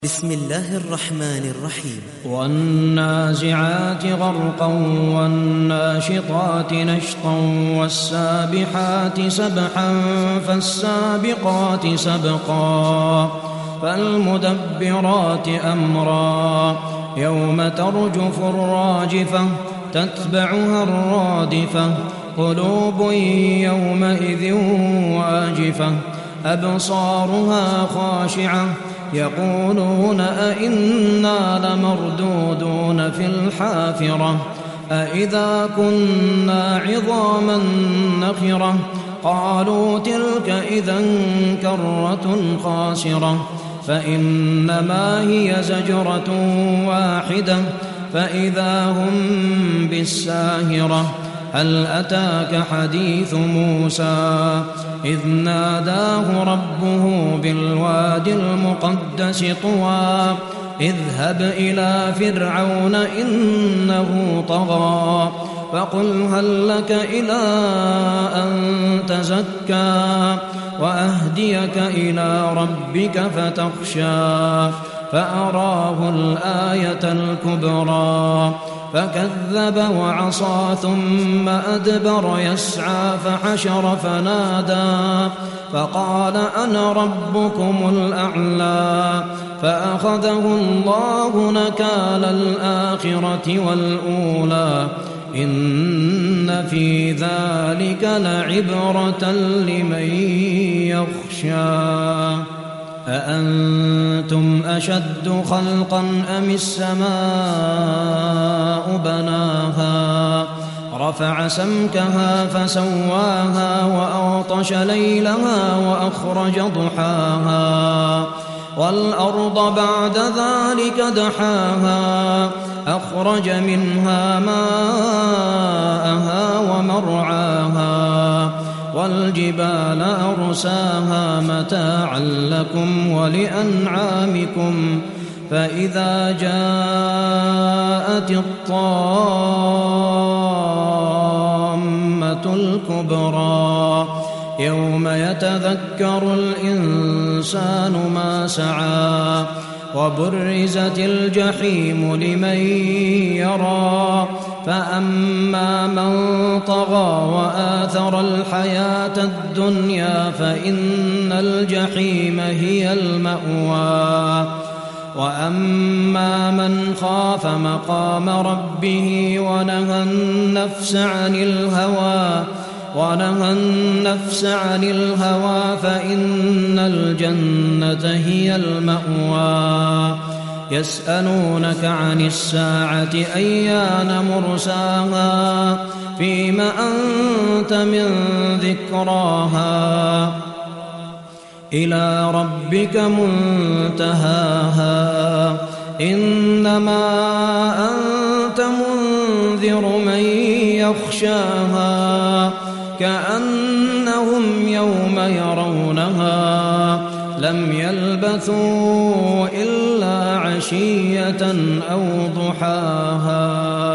بسم الله الرحمن الرحيم. والنازعات غرقا والناشطات نشطا والسابحات سبحا فالسابقات سبقا فالمدبرات أمرا يوم ترجف الراجفة تتبعها الرادفة قلوب يومئذ واجفة أبصارها خاشعة يقولون أئنا لمردودون في الحافرة أئذا كنا عظاما نخرة قالوا تلك إذا كرة خاسرة فإنما هي زجرة واحدة فإذا هم بالساهرة هل أتاك حديث موسى إذ ناداه ربه بالواد المقدس طوى اذهب إلى فرعون إنه طغى فقل هل لك إلى أن تزكى وأهديك إلى ربك فتخشى فأراه الآية الكبرى فكذب وعصى ثم أدبر يسعى فحشر فنادى فقال أنا ربكم الأعلى فأخذه الله نكال الآخرة والأولى إن في ذلك لعبرة لمن يخشى أأنتم أشد خلقا أم السماء بناها رفع سمكها فسواها وأغطش ليلها وأخرج ضحاها والأرض بعد ذلك دحاها أخرج منها ماءها ومرعاها والجبال أرساها متاعا لكم ولأنعامكم فإذا جاءت الطامة الكبرى يوم يتذكر الإنسان ما سعى وبرزت الجحيم لمن يرى فأما من طغى وآثر الحياة الدنيا فإن الجحيم هي المأوى وأما من خاف مقام ربه ونهى النفس عن الهوى فإن الجنة هي المأوى يسألونك عن الساعة أيان مرساها فيم أنت من ذكراها إلى ربك منتهاها إنما أنت منذر من يخشاها كأنهم يوم يرونها لم يلبثوا إلا عشية أو ضحاها.